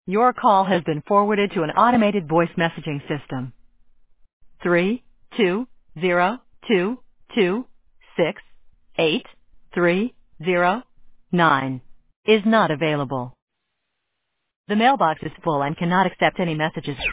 Your call has been forwarded to an automated voice messaging system. 32022683009 is not available. The mailbox is full and cannot accept any messages.